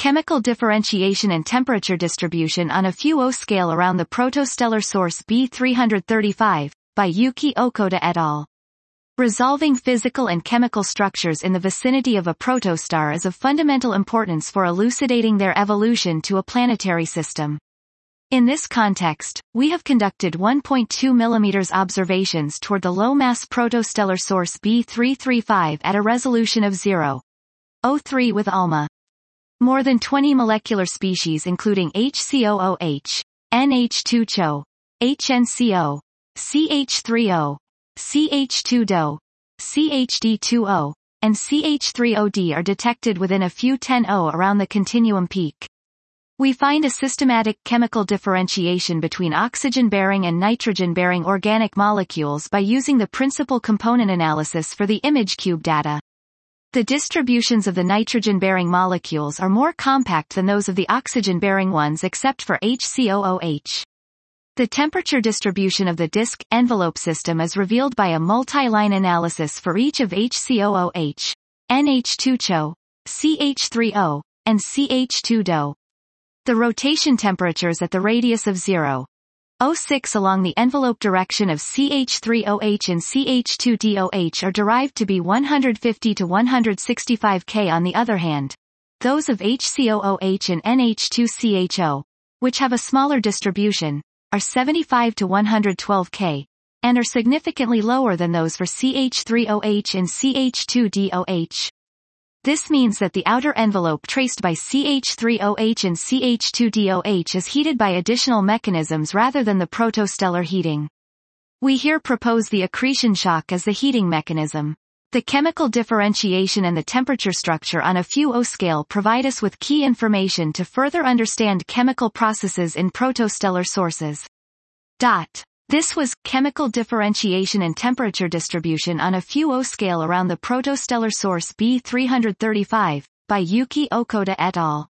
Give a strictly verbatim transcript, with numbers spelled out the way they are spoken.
Chemical differentiation and temperature distribution on a few O scale around the protostellar source B three thirty-five, by Yuki Okuda et al. Resolving physical and chemical structures in the vicinity of a protostar is of fundamental importance for elucidating their evolution to a planetary system. In this context, we have conducted one point two millimeter observations toward the low-mass protostellar source B three thirty-five at a resolution of zero point zero three with ALMA. More than twenty molecular species including H C O O H, N H two C O, H N C O, C H three O, C H two D O, C H D two O, and C H three O D are detected within a few ten O around the continuum peak. We find a systematic chemical differentiation between oxygen-bearing and nitrogen-bearing organic molecules by using the principal component analysis for the ImageCube data. The distributions of the nitrogen-bearing molecules are more compact than those of the oxygen-bearing ones except for H C O O H. The temperature distribution of the disk envelope system is revealed by a multi-line analysis for each of H C O O H, N H two C O, C H three O, and C H two D O. The rotation temperatures at the radius of zero point zero six along the envelope direction of C H three O H and C H two D O H are derived to be one hundred fifty to one hundred sixty-five K. On the other hand, those of H C O O H and N H two C H O, which have a smaller distribution, are seventy-five to one hundred twelve K, and are significantly lower than those for C H three O H and C H two D O H. This means that the outer envelope traced by C H three O H and C H two D O H is heated by additional mechanisms rather than the protostellar heating. We here propose the accretion shock as the heating mechanism. The chemical differentiation and the temperature structure on a few O scale provide us with key information to further understand chemical processes in protostellar sources. Dot. This was Chemical Differentiation and Temperature Distribution on a few O scale around the protostellar source B three thirty-five, by Yuki Okuda et al.